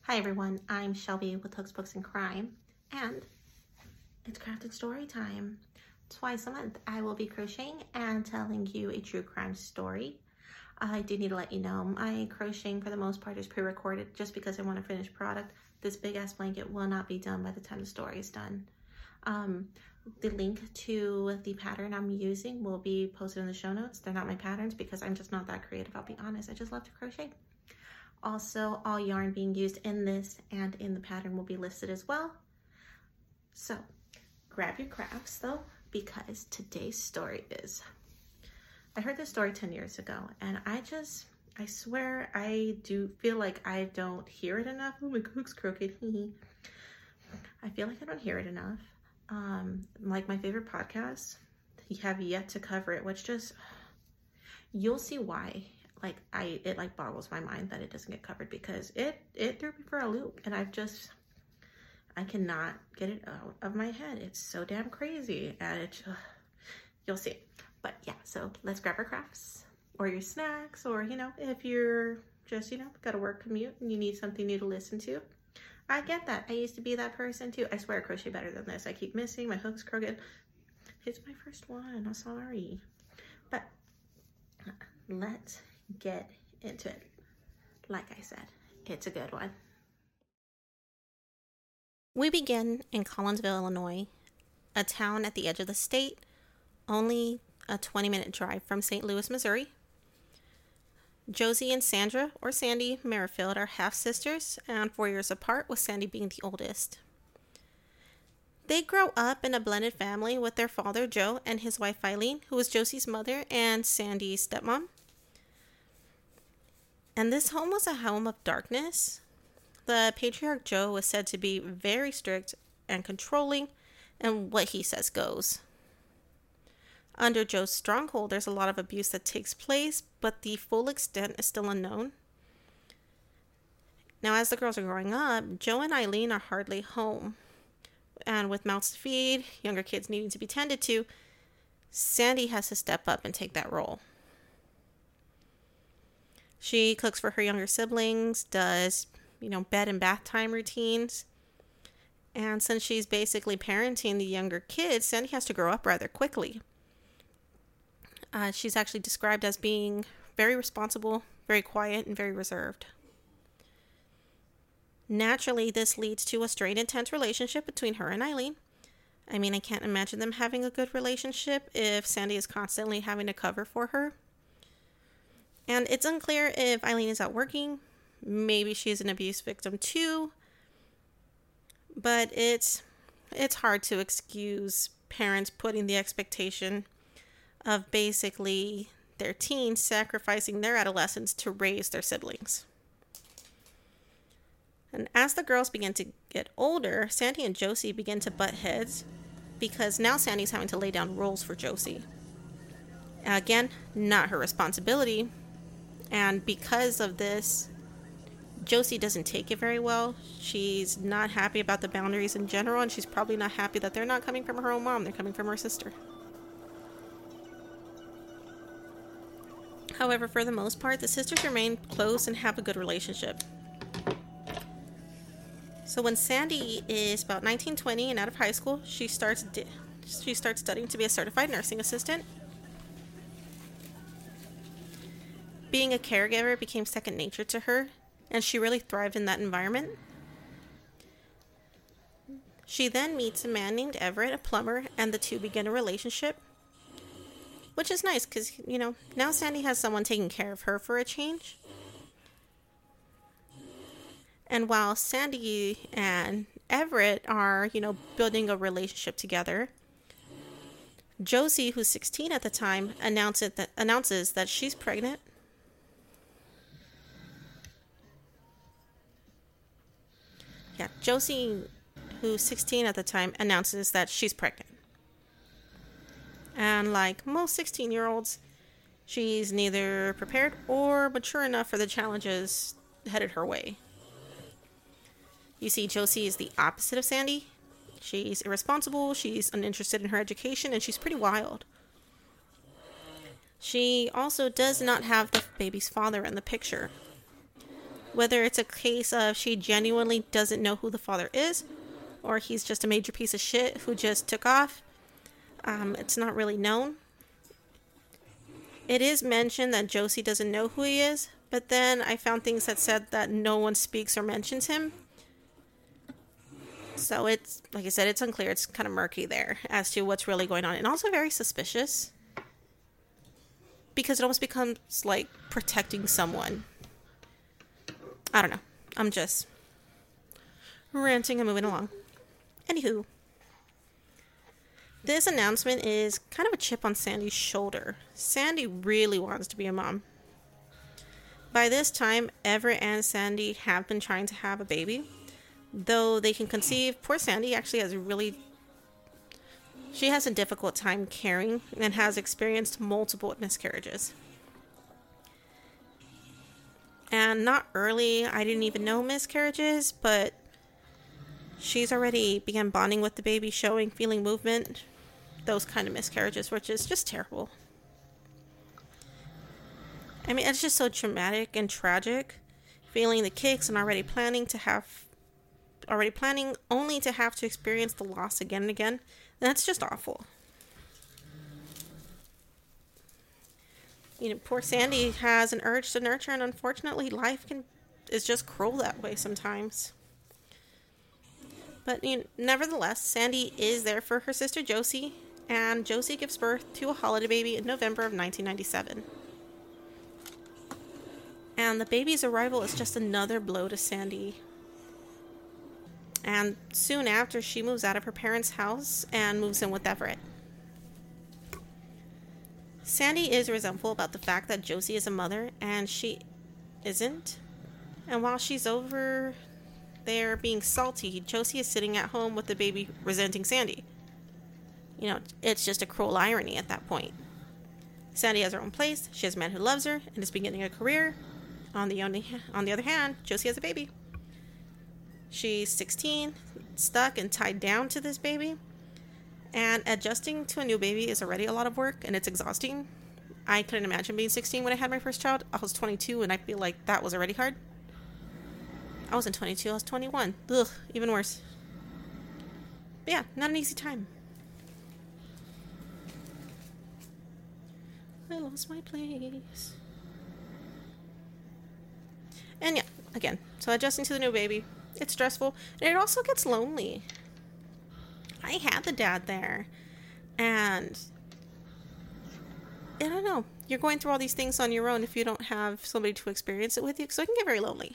Hi everyone, I'm Shelby with Hooks Books and Crime, and it's crafted story time. Twice a month I will be crocheting and telling you a true crime story. I do need to let you know my crocheting for the most part is pre-recorded just because I want a finished product. This big ass blanket will not be done by the time the story is done. The link to the pattern I'm using will be posted in the show notes. They're not my patterns because I'm just not that creative, I'll be honest. I just love to crochet. Also, all yarn being used in this and in the pattern will be listed as well. So, grab your crafts though, because today's story is... I heard this story 10 years ago, and I swear I do feel like I don't hear it enough. Oh, my cook's crooked. I feel like I don't hear it enough. Like my favorite podcasts, you have yet to cover it, which just... You'll see why. It boggles my mind that it doesn't get covered, because it threw me for a loop, and I cannot get it out of my head. It's so damn crazy, and you'll see. But yeah, so let's grab our crafts or your snacks, or if you're just got a work commute and you need something new to listen to. I get that. I used to be that person too. I swear I crochet better than this. I keep missing, my hook's crooked. It's my first one, I'm sorry. But let's get into it. Like I said, it's a good one. We begin in Collinsville, Illinois, a town at the edge of the state, only a 20-minute drive from St. Louis, Missouri. Josie and Sandra, or Sandy Merrifield, are half-sisters and 4 years apart, with Sandy being the oldest. They grow up in a blended family with their father, Joe, and his wife, Eileen, who was Josie's mother and Sandy's stepmom. And this home was a home of darkness. The patriarch Joe was said to be very strict and controlling, and what he says goes. Under Joe's stronghold, there's a lot of abuse that takes place, but the full extent is still unknown. Now, as the girls are growing up, Joe and Eileen are hardly home. And with mouths to feed, younger kids needing to be tended to, Sandy has to step up and take that role. She cooks for her younger siblings, does, bed and bath time routines. And since she's basically parenting the younger kids, Sandy has to grow up rather quickly. She's actually described as being very responsible, very quiet, and very reserved. Naturally, this leads to a strained, intense relationship between her and Eileen. I mean, I can't imagine them having a good relationship if Sandy is constantly having to cover for her. And it's unclear if Eileen is out working. Maybe she's an abuse victim too. But it's hard to excuse parents putting the expectation of basically their teens sacrificing their adolescence to raise their siblings. And as the girls begin to get older, Sandy and Josie begin to butt heads, because now Sandy's having to lay down rules for Josie. Again, not her responsibility. And because of this, Josie doesn't take it very well. She's not happy about the boundaries in general, and she's probably not happy that they're not coming from her own mom. They're coming from her sister. However, for the most part, the sisters remain close and have a good relationship. So when Sandy is about 19, 20 and out of high school, she starts studying to be a certified nursing assistant. Being a caregiver became second nature to her, and she really thrived in that environment. She then meets a man named Everett, a plumber, and the two begin a relationship, which is nice because, now Sandy has someone taking care of her for a change. And while Sandy and Everett are, building a relationship together, Josie, who's 16 at the time, announces that she's pregnant. Josie, who's 16 at the time, announces that she's pregnant. And like most 16-year-olds, she's neither prepared or mature enough for the challenges headed her way. You see, Josie is the opposite of Sandy. She's irresponsible, she's uninterested in her education, and she's pretty wild. She also does not have the baby's father in the picture. Whether it's a case of she genuinely doesn't know who the father is, or he's just a major piece of shit who just took off, it's not really known. It is mentioned that Josie doesn't know who he is, but then I found things that said that no one speaks or mentions him. So it's, like I said, it's unclear. It's kind of murky there as to what's really going on. And also very suspicious. Because it almost becomes like protecting someone. I don't know. I'm just ranting and moving along. Anywho. This announcement is kind of a chip on Sandy's shoulder. Sandy really wants to be a mom. By this time, Everett and Sandy have been trying to have a baby. Though they can conceive, poor Sandy actually she has a difficult time carrying and has experienced multiple miscarriages. And not early, I didn't even know miscarriages, but she's already began bonding with the baby, showing, feeling movement, those kind of miscarriages, which is just terrible. I mean, it's just so traumatic and tragic, feeling the kicks and already planning only to have to experience the loss again and again. That's just awful. You know, poor Sandy has an urge to nurture, and unfortunately, life is just cruel that way sometimes. But nevertheless, Sandy is there for her sister Josie, and Josie gives birth to a holiday baby in November of 1997. And the baby's arrival is just another blow to Sandy. And soon after, she moves out of her parents' house and moves in with Everett. Sandy is resentful about the fact that Josie is a mother and she isn't. And while she's over there being salty, Josie is sitting at home with the baby resenting Sandy. You know, it's just a cruel irony at that point. Sandy has her own place, she has a man who loves her and is beginning a career. On the other hand, Josie has a baby. She's 16, stuck and tied down to this baby. And adjusting to a new baby is already a lot of work, and it's exhausting. I couldn't imagine being 16 when I had my first child. I was 22, and I feel like that was already hard. I wasn't 22, I was 21. Ugh, even worse. But yeah, not an easy time. I lost my place. And yeah, again, so adjusting to the new baby, it's stressful, and it also gets lonely. I had the dad there, and I don't know, you're going through all these things on your own if you don't have somebody to experience it with you, so it can get very lonely.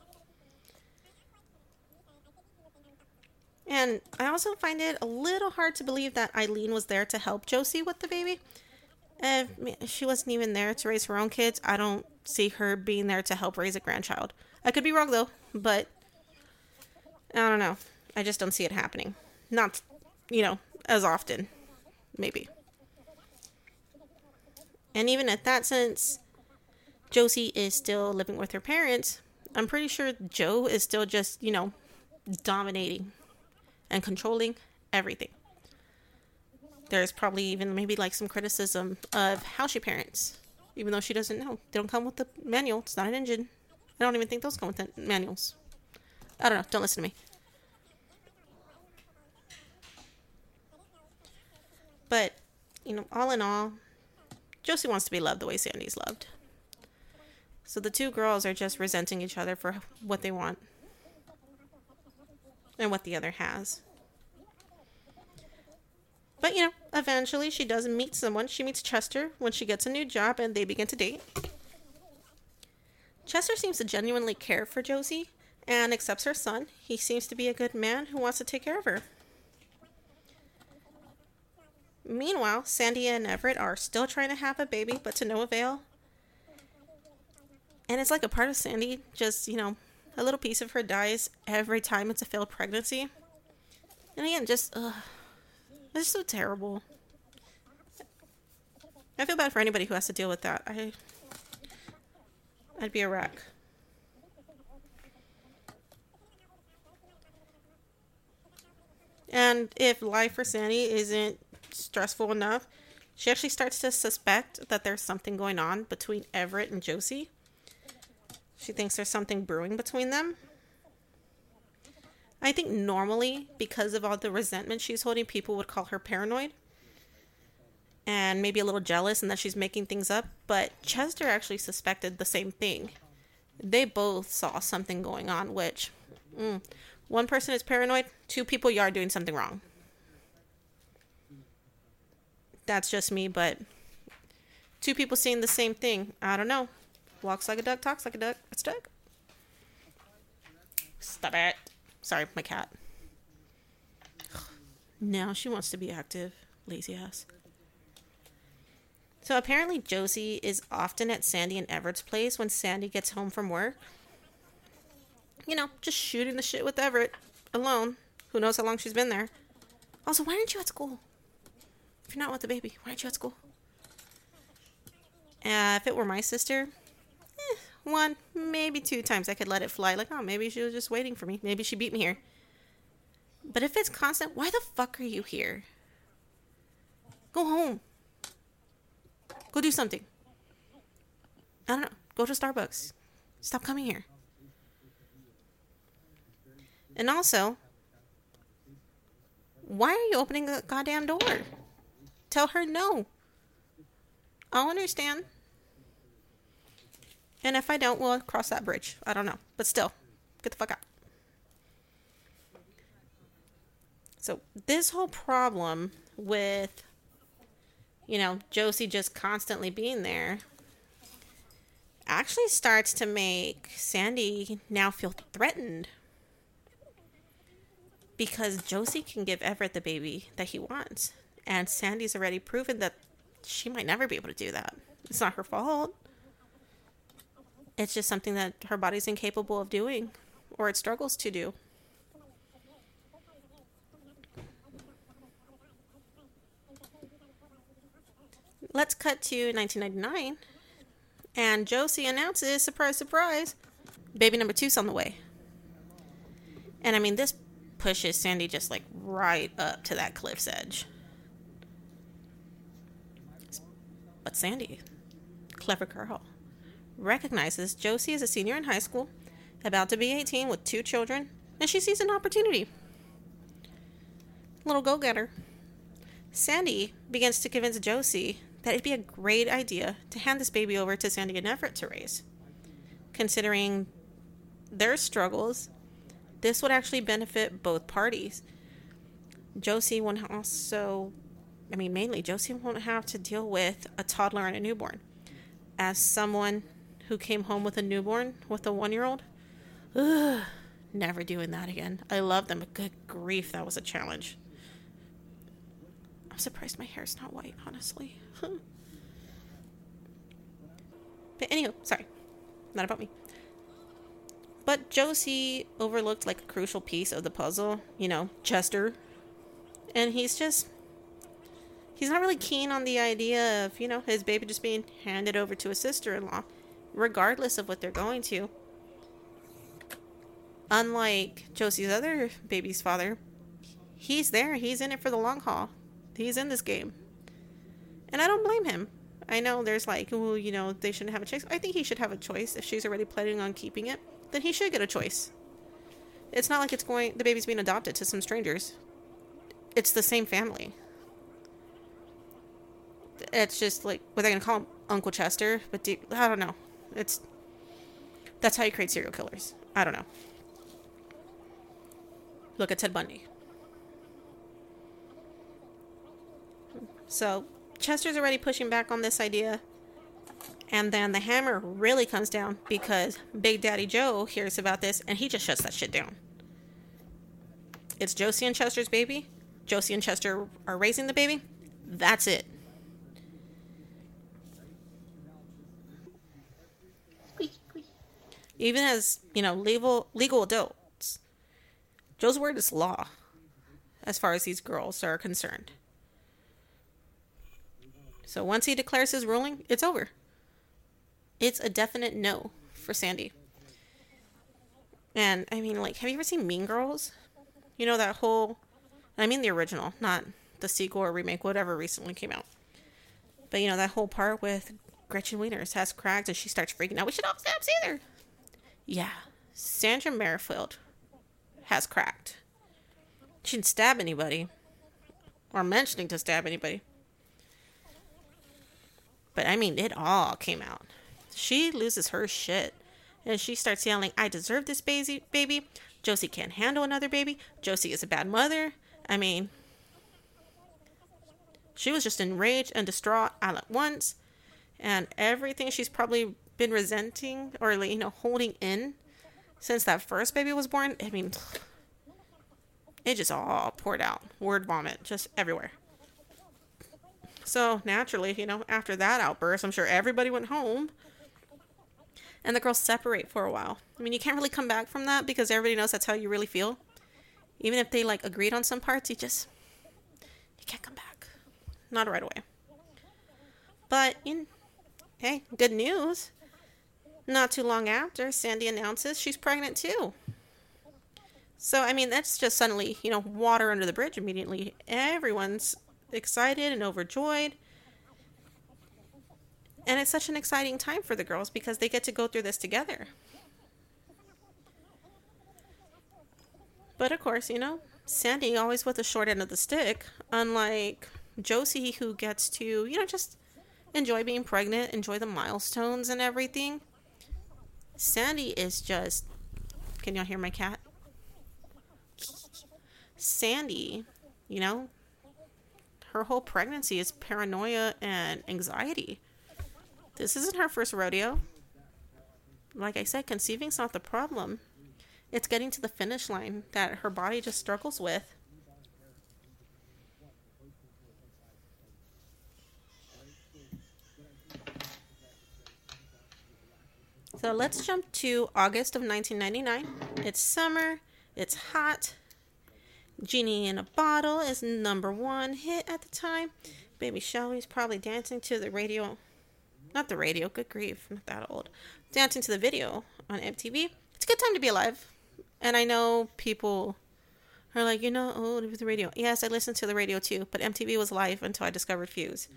And I also find it a little hard to believe that Eileen was there to help Josie with the baby. If she wasn't even there to raise her own kids, I don't see her being there to help raise a grandchild. I could be wrong though, but I don't know. I just don't see it happening. Not, as often. Maybe. And even at that sense, Josie is still living with her parents. I'm pretty sure Joe is still just, dominating and controlling everything. There's probably even maybe like some criticism of how she parents, even though she doesn't know. They don't come with the manual. It's not an engine. I don't even think those come with the manuals. I don't know. Don't listen to me. But, all in all, Josie wants to be loved the way Sandy's loved. So the two girls are just resenting each other for what they want and what the other has. But, eventually she does meet someone. She meets Chester when she gets a new job and they begin to date. Chester seems to genuinely care for Josie and accepts her son. He seems to be a good man who wants to take care of her. Meanwhile, Sandy and Everett are still trying to have a baby, but to no avail. And it's like a part of Sandy, just, a little piece of her dies every time it's a failed pregnancy. And again, it's so terrible. I feel bad for anybody who has to deal with that. I'd be a wreck. And if life for Sandy isn't stressful enough, she actually starts to suspect that there's something going on between Everett and Josie. She thinks there's something brewing between them. I think normally, because of all the resentment she's holding, people would call her paranoid. And maybe a little jealous and that she's making things up. But Chester actually suspected the same thing. They both saw something going on, which... one person is paranoid, 2 people, you are doing something wrong. That's just me, but 2 people seeing the same thing. I don't know. Walks like a duck, talks like a duck. It's Doug. Stop it. Sorry, my cat. Now she wants to be active. Lazy ass. So apparently Josie is often at Sandy and Everett's place when Sandy gets home from work. You know, just shooting the shit with Everett alone. Who knows how long she's been there. Also, why aren't you at school? If you're not with the baby, why aren't you at school? If it were my sister, 1, maybe 2 times I could let it fly. Like, oh, maybe she was just waiting for me. Maybe she beat me here. But if it's constant, why the fuck are you here? Go home. Go do something. I don't know. Go to Starbucks. Stop coming here. And also, why are you opening the goddamn door? Tell her no. I'll understand. And if I don't, we'll cross that bridge. I don't know. But still, get the fuck out. So this whole problem with, you know, Josie just constantly being there actually starts to make Sandy now feel threatened. Because Josie can give Everett the baby that he wants. And Sandy's already proven that she might never be able to do that. It's not her fault. It's just something that her body's incapable of doing. Or it struggles to do. Let's cut to 1999. And Josie announces, surprise, surprise, baby number 2's on the way. And I mean, this pushes Sandy just like right up to that cliff's edge. But Sandy, clever girl, recognizes Josie is a senior in high school, about to be 18 with 2 children, and she sees an opportunity. Little go-getter. Sandy begins to convince Josie that it'd be a great idea to hand this baby over to Sandy and Everett to raise. Considering their struggles, this would actually benefit both parties. Josie won't also, mainly Josie won't have to deal with a toddler and a newborn. As someone who came home with a newborn with a 1-year-old, never doing that again. I love them, but good grief, that was a challenge. I'm surprised my hair's not white, honestly. But anyway, sorry, not about me. But Josie overlooked like a crucial piece of the puzzle, Chester. And he's not really keen on the idea of, his baby just being handed over to a sister-in-law, regardless of what they're going to. Unlike Josie's other baby's father, he's there. He's in it for the long haul. He's in this game. And I don't blame him. I know there's they shouldn't have a choice. I think he should have a choice. If she's already planning on keeping it, then he should get a choice. It's not like the baby's being adopted to some strangers. It's the same family. It's just what they're going to call him Uncle Chester, but I don't know. That's how you create serial killers. I don't know. Look at Ted Bundy. So, Chester's already pushing back on this idea. And then the hammer really comes down because Big Daddy Joe hears about this and he just shuts that shit down. It's Josie and Chester's baby. Josie and Chester are raising the baby. That's it. Even as, legal adults, Joe's word is law as far as these girls are concerned. So once he declares his ruling, it's over. It's a definite no for Sandy. And, have you ever seen Mean Girls? That whole... the original, not the sequel or remake, whatever recently came out. But, that whole part with Gretchen Wieners has cracked and she starts freaking out. We should all stabs either. Yeah, Sandra Merrifield has cracked. She didn't stab anybody, or mentioning to stab anybody. But I mean, it all came out. She loses her shit. And she starts yelling, I deserve this baby. Josie can't handle another baby. Josie is a bad mother. I mean, she was just enraged and distraught all at once. And everything she's probably been resenting or, holding in since that first baby was born, I mean, it just all poured out. Word vomit, just everywhere. So naturally, after that outburst, I'm sure everybody went home. And the girls separate for a while. I mean, you can't really come back from that because everybody knows that's how you really feel. Even if they agreed on some parts, you can't come back. Not right away. But, hey, good news. Not too long after, Sandy announces she's pregnant too. So, I mean, that's just suddenly, water under the bridge immediately. Everyone's excited and overjoyed. And it's such an exciting time for the girls because they get to go through this together. But of course, Sandy always with the short end of the stick, unlike Josie, who gets to, just enjoy being pregnant, enjoy the milestones and everything. Sandy is just... Can y'all hear my cat? Sandy, her whole pregnancy is paranoia and anxiety. This isn't her first rodeo. Like I said, conceiving's not the problem. It's getting to the finish line that her body just struggles with. So let's jump to August of 1999. It's summer. It's hot. Genie in a Bottle is #1 hit at the time. Baby Shelby's probably dancing to the radio. Not the radio, good grief, I'm not that old. Dancing to the video on MTV. It's a good time to be alive. And I know people are like, old with the radio. Yes, I listened to the radio too, but MTV was live until I discovered Fuse.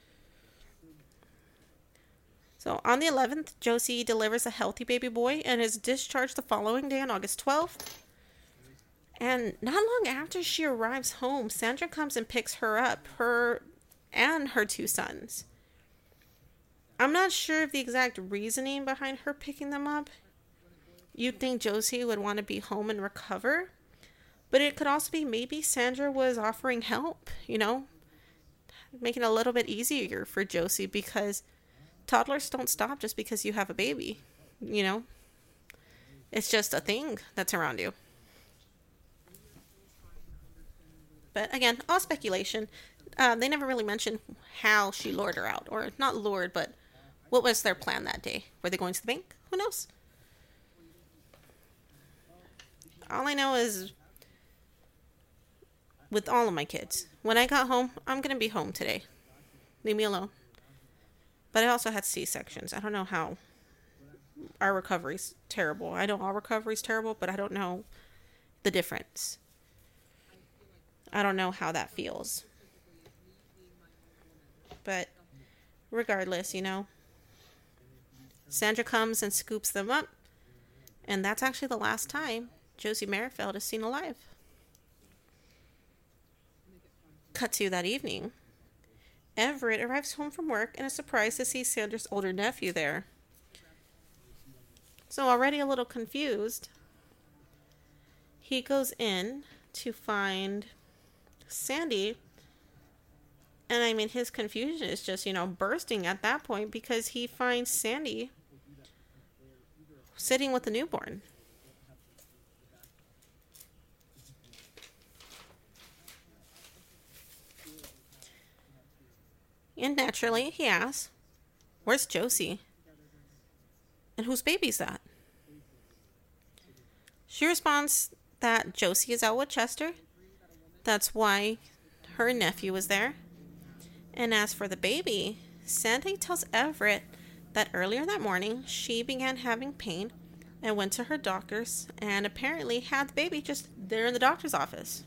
So on the 11th, Josie delivers a healthy baby boy and is discharged the following day on August 12th. And not long after she arrives home, Sandra comes and picks her up, her and her 2 sons. I'm not sure of the exact reasoning behind her picking them up. You'd think Josie would want to be home and recover. But it could also be maybe Sandra was offering help, making it a little bit easier for Josie because toddlers don't stop just because you have a baby, It's just a thing that's around you. But again, all speculation. They never really mentioned how she lured her out. Or not lured, but what was their plan that day? Were they going to the bank? Who knows? All I know is with all of my kids, when I got home, I'm going to be home today. Leave me alone. But I also had C-sections. I don't know how. Our recovery's terrible. I know our recovery's terrible, but I don't know the difference. I don't know how that feels. But regardless, Sandra comes and scoops them up. And that's actually the last time Josie Merrifield is seen alive. Cut to that evening. Everett arrives home from work and is surprised to see Sandra's older nephew there. So already a little confused, he goes in to find Sandy. And I mean, his confusion is just, bursting at that point because he finds Sandy sitting with the newborn. And naturally, he asks, where's Josie? And whose baby's that? She responds that Josie is out with Chester. That's why her nephew was there. And as for the baby, Sandy tells Everett that earlier that morning, she began having pain and went to her doctor's and apparently had the baby just there in the doctor's office.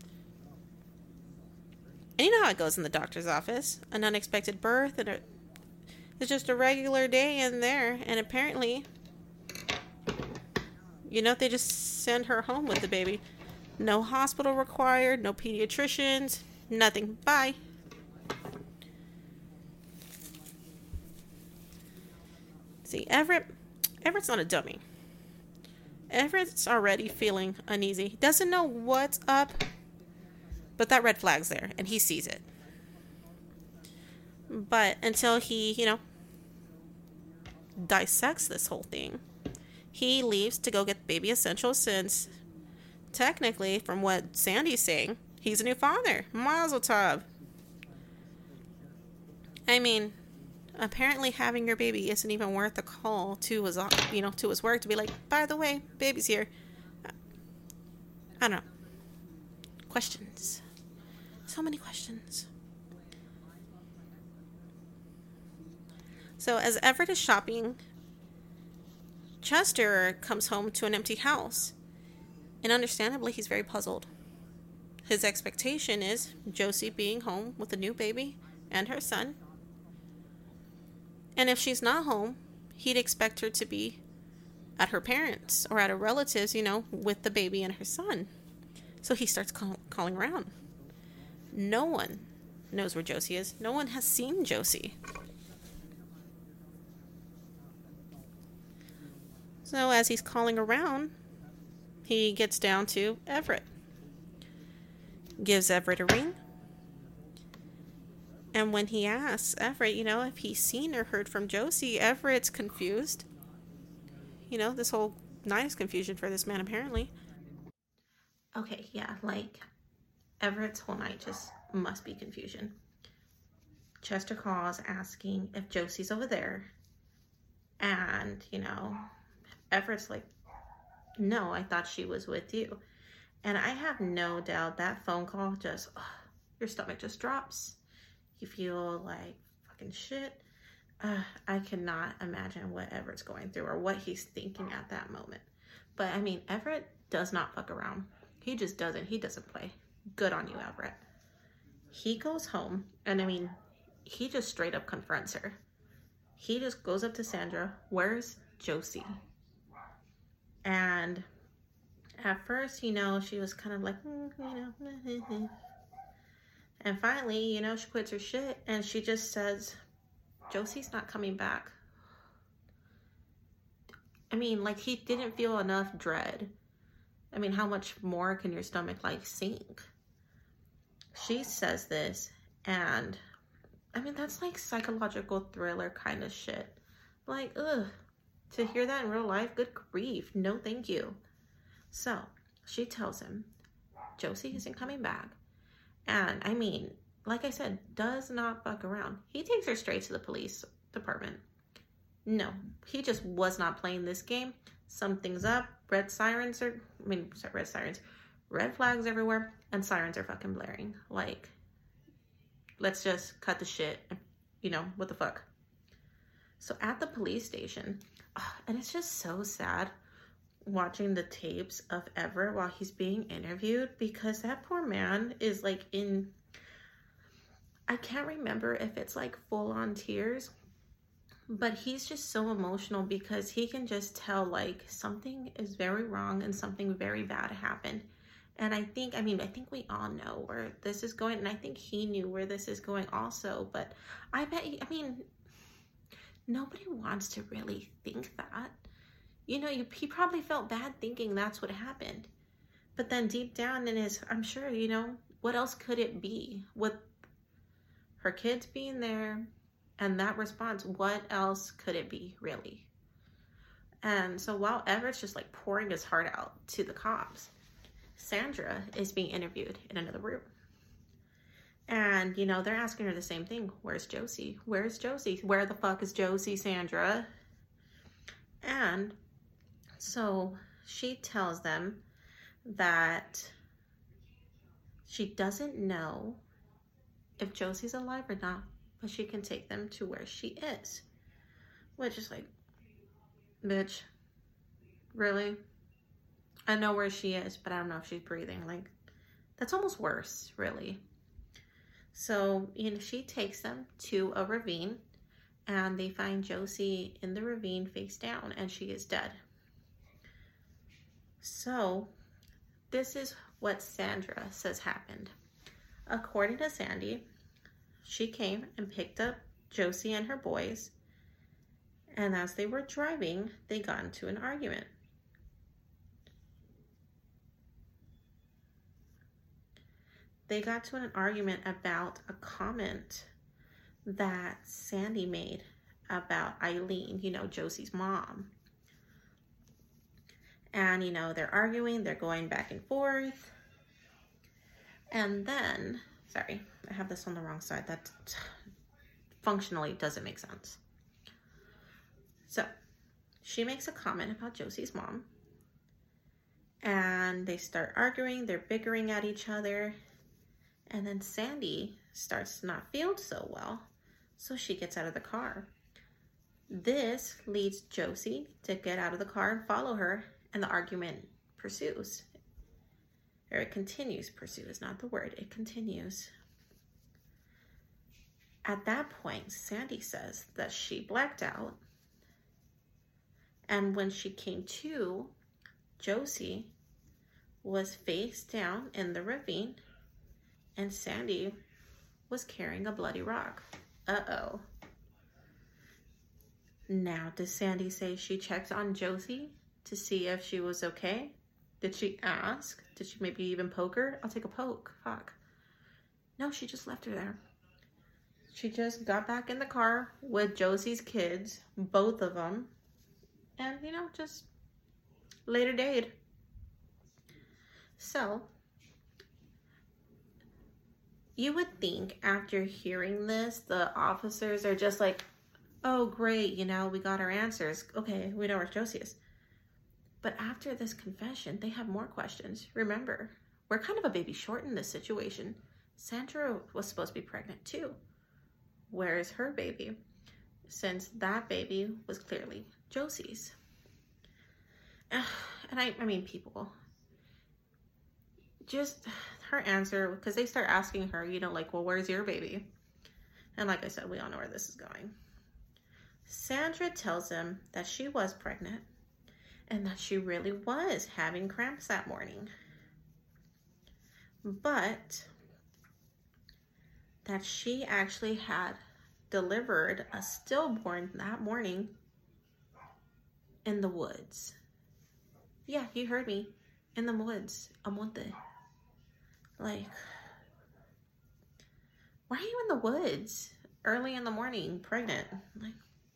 And you know how it goes in the doctor's office. An unexpected birth, and it's just a regular day in there. And apparently, You know, they just send her home with the baby. No hospital required, no pediatricians, nothing. Bye. See, Everett's not a dummy. Everett's already feeling uneasy. Doesn't know what's up, but that red flag's there, and he sees it. But until he, dissects this whole thing, he leaves to go get baby essentials since, technically, from what Sandy's saying, he's a new father. Mazel tov. I mean, apparently having your baby isn't even worth a call to his, to his work to be like, by the way, baby's here. I don't know. Questions. So many questions. So as Everett is shopping, Chester comes home to an empty house. And understandably, he's very puzzled. His expectation is Josie being home with a new baby and her son. And if she's not home, he'd expect her to be at her parents' or at a relative's, with the baby and her son. So he starts calling around. No one knows where Josie is. No one has seen Josie. So as he's calling around, he gets down to Everett. Gives Everett a ring. And when he asks Everett, if he's seen or heard from Josie, Everett's confused. This whole night is confusion for this man, apparently. Okay, yeah, Everett's whole night just must be confusion. Chester calls asking if Josie's over there. And, Everett's like, no, I thought she was with you. And I have no doubt that phone call just, your stomach just drops. You feel like fucking shit. I cannot imagine what Everett's going through or what he's thinking at that moment. But, Everett does not fuck around. He just doesn't. He doesn't play. Good on you, Everett. He goes home, and, he just straight up confronts her. He just goes up to Sandra. Where's Josie? And at first, she was kind of like, And finally, she quits her shit and she just says, Josie's not coming back. He didn't feel enough dread. How much more can your stomach, sink? She says this, and, that's psychological thriller kind of shit. Ugh. To hear that in real life, good grief. No, thank you. So, she tells him, Josie isn't coming back. And, like I said, does not fuck around. He takes her straight to the police department. No, he just was not playing this game. Something's up. Red flags everywhere, and sirens are fucking blaring. Let's just cut the shit. What the fuck? So at the police station, and it's just so sad watching the tapes of Everett while he's being interviewed, because that poor man is I can't remember if it's full on tears, but he's just so emotional because he can just tell something is very wrong and something very bad happened. And I think we all know where this is going, and I think he knew where this is going also, but I bet, nobody wants to really think that. He probably felt bad thinking that's what happened. But then deep down in his, I'm sure, what else could it be? With her kids being there and that response, what else could it be, really? And so while Everett's just pouring his heart out to the cops, Sandra is being interviewed in another room. And, they're asking her the same thing. Where's Josie? Where's Josie? Where the fuck is Josie, Sandra? And so she tells them that she doesn't know if Josie's alive or not, but she can take them to where she is. Which is bitch, really? I know where she is, but I don't know if she's breathing. That's almost worse, really. So, she takes them to a ravine, and they find Josie in the ravine face down, and she is dead. So this is what Sandra says happened. According to Sandy, she came and picked up Josie and her boys, and as they were driving, they got into an argument. They got to an argument about a comment that Sandy made about Eileen, you know, Josie's mom. And, you know, they're arguing, they're going back and forth. And then, sorry, I have this on the wrong side. That functionally doesn't make sense. So, she makes a comment about Josie's mom. And they start arguing, they're bickering at each other. And then Sandy starts to not feel so well, so she gets out of the car. This leads Josie to get out of the car and follow her, and the argument pursues. Or it continues. Pursue is not the word. It continues. At that point, Sandy says that she blacked out, and when she came to, Josie was face down in the ravine, and Sandy was carrying a bloody rock. Uh-oh. Now, does Sandy say she checked on Josie to see if she was okay? Did she ask? Did she maybe even poke her? I'll take a poke. Fuck. No, she just left her there. She just got back in the car with Josie's kids, both of them, and, you know, just later date. So, you would think after hearing this, the officers are just like, oh, great, you know, we got our answers. Okay, we know where Josie is. But after this confession, they have more questions. Remember, we're kind of a baby short in this situation. Sandra was supposed to be pregnant too. Where is her baby? Since that baby was clearly Josie's. And I mean, people, just her answer, because they start asking her, you know, like, well, where's your baby? And like I said, we all know where this is going. Sandra tells them that she was pregnant and that she really was having cramps that morning. But that she actually had delivered a stillborn that morning in the woods. Yeah, you heard me. In the woods. A monte. Like, why are you in the woods early in the morning, pregnant? Like,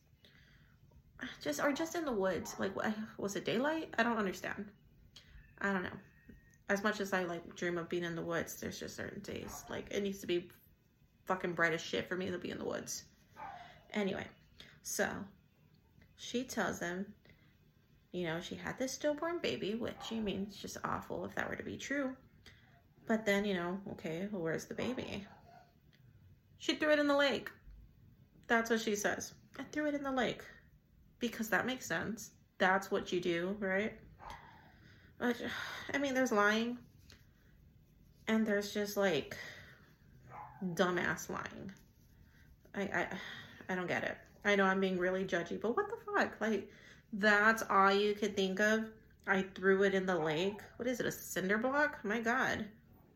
just in the woods. Like, was it daylight? I don't understand. I don't know. As much as I like dream of being in the woods, there's just certain days. Like, it needs to be fucking bright as shit for me to be in the woods. Anyway, so she tells them, you know, she had this stillborn baby, which, I mean, it's just awful if that were to be true. But then, you know, okay, well, where's the baby? She threw it in the lake. That's what she says. I threw it in the lake. Because that makes sense. That's what you do, right? But, I mean, there's lying. And there's just, like, dumbass lying. I don't get it. I know I'm being really judgy, but what the fuck? Like, that's all you could think of? I threw it in the lake? What is it, a cinder block? My God.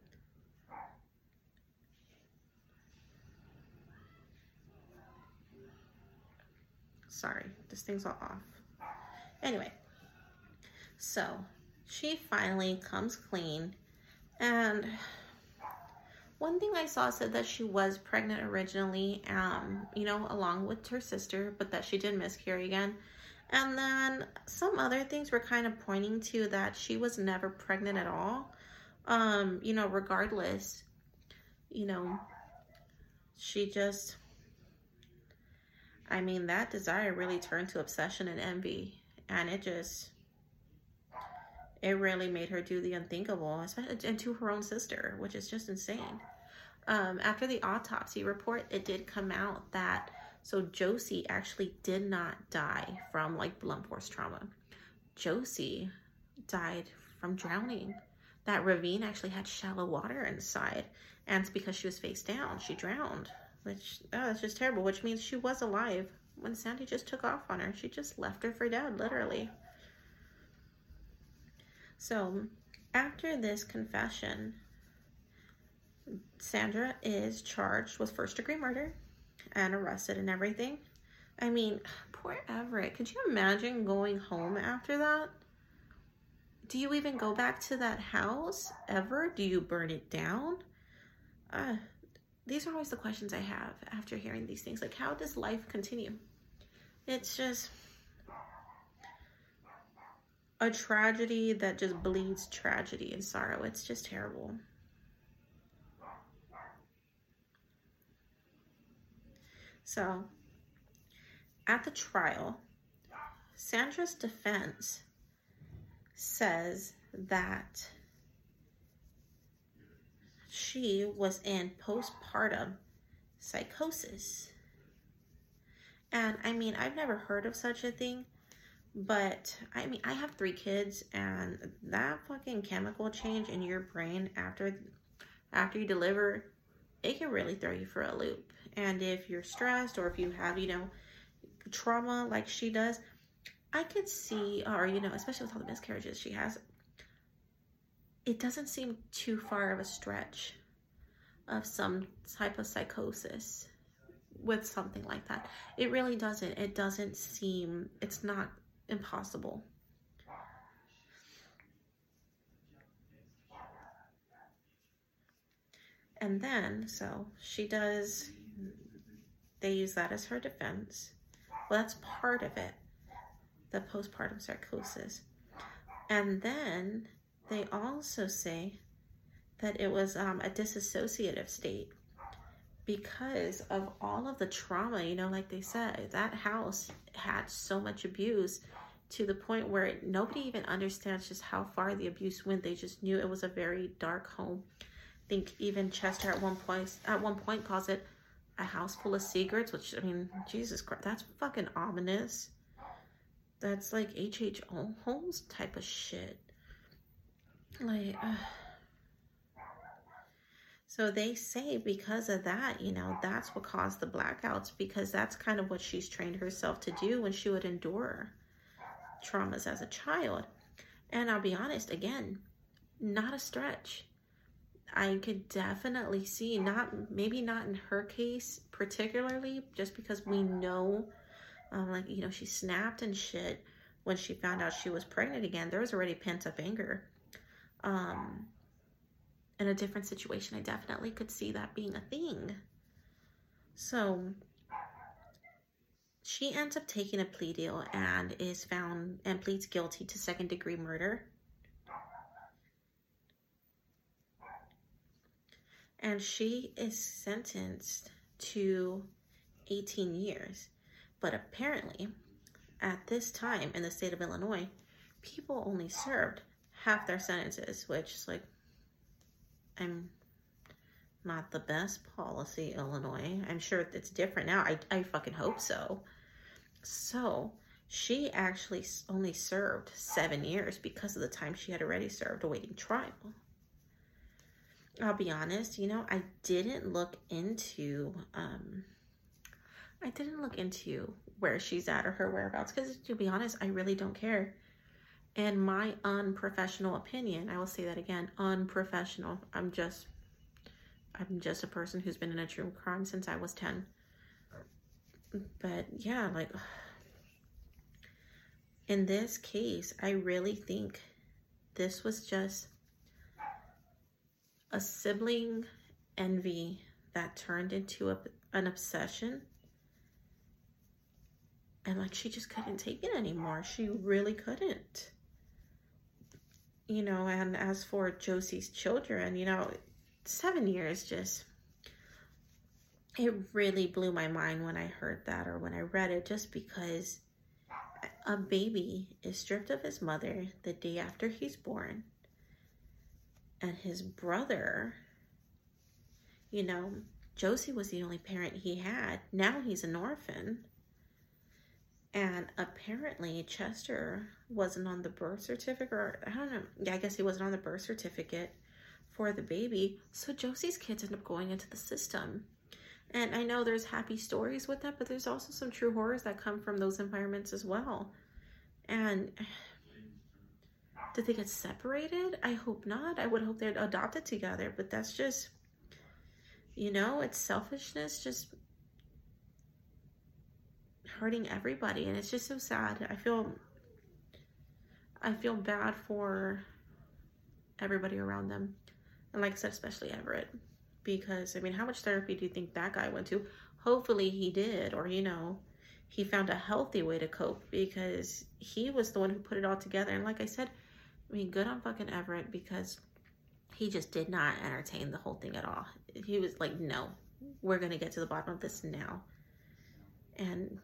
Sorry, this thing's all off. Anyway, so she finally comes clean, and one thing I saw said that she was pregnant originally, you know, along with her sister, but that she did miscarry again. And then some other things were kind of pointing to that she was never pregnant at all. You know, regardless, you know, she just, I mean, that desire really turned to obsession and envy. And it really made her do the unthinkable, especially and to her own sister, which is just insane. After the autopsy report, it did come out that, so Josie actually did not die from like blunt force trauma. Josie died from drowning. That ravine actually had shallow water inside, and it's because she was face down, she drowned, which, oh, that's just terrible, which means she was alive when Sandy just took off on her. She just left her for dead, literally. So after this confession, Sandra is charged with first-degree murder and arrested and everything. I mean, poor Everett. Could you imagine going home after that? Do you even go back to that house ever? Do you burn it down? These are always the questions I have after hearing these things. Like, how does life continue? It's just a tragedy that just bleeds tragedy and sorrow. It's just terrible. So, at the trial, Sandra's defense says that she was in postpartum psychosis. And I mean, I've never heard of such a thing, but I mean, I have 3 kids, and that fucking chemical change in your brain after you deliver, it can really throw you for a loop. And if you're stressed, or if you have, you know, trauma like she does, I could see, or, you know, especially with all the miscarriages she has, it doesn't seem too far of a stretch of some type of psychosis with something like that. It really doesn't. It doesn't seem, it's not impossible. And then, so she does, they use that as her defense. Well, that's part of it, the postpartum psychosis. And then they also say that it was a dissociative state because of all of the trauma, you know, like they said, that house had so much abuse to the point where nobody even understands just how far the abuse went. They just knew it was a very dark home. I think even Chester at one point calls it a house full of secrets, which, I mean, Jesus Christ, that's fucking ominous. That's like H.H. Holmes type of shit. Like, so they say because of that, you know, that's what caused the blackouts, because that's kind of what she's trained herself to do when she would endure traumas as a child. And I'll be honest, again, not a stretch. I could definitely see, maybe not in her case particularly, just because we know, like, you know, she snapped and shit when she found out she was pregnant again. There was already pent up anger. In a different situation, I definitely could see that being a thing. So she ends up taking a plea deal and is found and pleads guilty to 2nd-degree murder. And she is sentenced to 18 years. But apparently, at this time in the state of Illinois, people only served half their sentences, which is like, I'm not the best policy, Illinois. I'm sure it's different now. I fucking hope so. So she actually only served 7 years because of the time she had already served awaiting trial. I'll be honest, you know, I didn't look into where she's at or her whereabouts, because to be honest, I really don't care. In my unprofessional opinion, I will say that again, unprofessional. I'm just a person who's been in a true crime since I was 10. But yeah, like, in this case, I really think this was just a sibling envy that turned into an obsession. And like, she just couldn't take it anymore. She really couldn't. You know, and as for Josie's children, you know, 7 years just, it really blew my mind when I heard that or when I read it, just because a baby is stripped of his mother the day after he's born. And his brother, you know, Josie was the only parent he had. Now he's an orphan. And apparently Chester wasn't on the birth certificate, or I don't know. Yeah, I guess he wasn't on the birth certificate for the baby. So Josie's kids end up going into the system. And I know there's happy stories with that, but there's also some true horrors that come from those environments as well. And Did they get separated? I hope not. I would hope they're adopted together, but that's just, you know, it's selfishness just hurting everybody, and it's just so sad. I feel bad for everybody around them, and like I said, especially Everett, because I mean, how much therapy do you think that guy went to? Hopefully he did, or you know, he found a healthy way to cope, because he was the one who put it all together. And like I said, I mean, good on fucking Everett, because he just did not entertain the whole thing at all. He was like, no, we're gonna get to the bottom of this now. And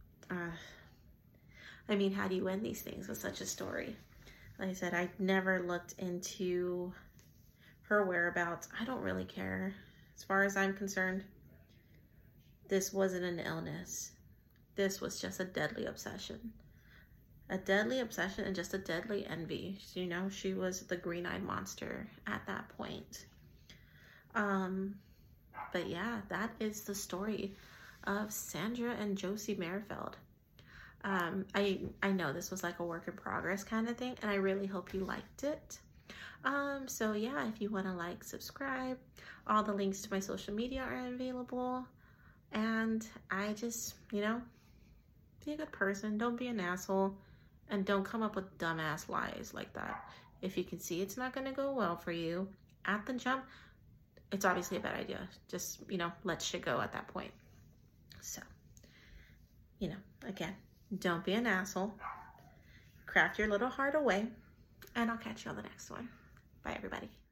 I mean, how do you end these things with such a story? Like I said, I never looked into her whereabouts. I don't really care. As far as I'm concerned, this wasn't an illness. This was just a deadly obsession. A deadly obsession and just a deadly envy. You know, she was the green-eyed monster at that point. But yeah, that is the story of Sandra and Josie Merrifield. I know this was like a work in progress kind of thing, and I really hope you liked it. So yeah, if you want to like, subscribe, all the links to my social media are available. And I just, you know, be a good person. Don't be an asshole, and don't come up with dumbass lies like that. If you can see it's not going to go well for you at the jump, it's obviously a bad idea. Just, you know, let shit go at that point. So, you know, again, don't be an asshole. Craft your little heart away. And I'll catch you on the next one. Bye, everybody.